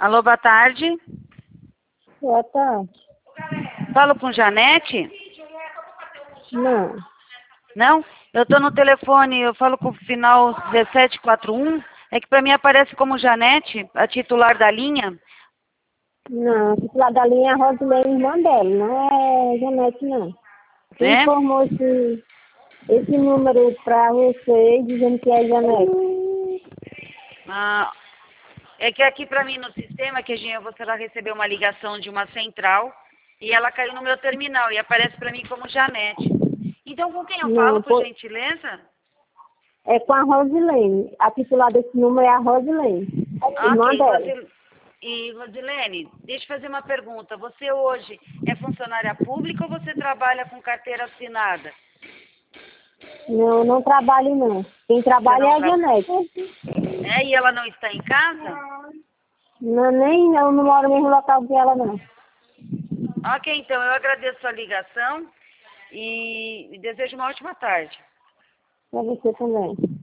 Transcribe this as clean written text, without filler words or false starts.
Alô, boa tarde. Boa tarde. Falo com Janete? Não. Não? Eu estou no telefone, eu falo com o final 1741. É que para mim aparece como Janete, a titular da linha. Não, a titular da linha é a Rosilene, irmã dela, não é Janete, não. Quem É? informou esse número para você dizendo que é Janete? Ah, é que aqui para mim no sistema, você vai receber uma ligação de uma central e ela caiu no meu terminal e aparece para mim como Janete. Então com quem eu falo, Não, por gentileza? é com a Rosilene. A titular desse número é a Rosilene, irmã Ok, dela. Rosilene, deixa eu fazer uma pergunta. Você hoje é funcionária pública ou você trabalha com carteira assinada? Não, eu não trabalho, não. Quem Você trabalha não é a trabalha. Janete. É, e ela não está em casa? Não, nem eu não moro no mesmo local que ela, não. Ok, então eu agradeço a ligação e desejo uma ótima tarde. Para você também.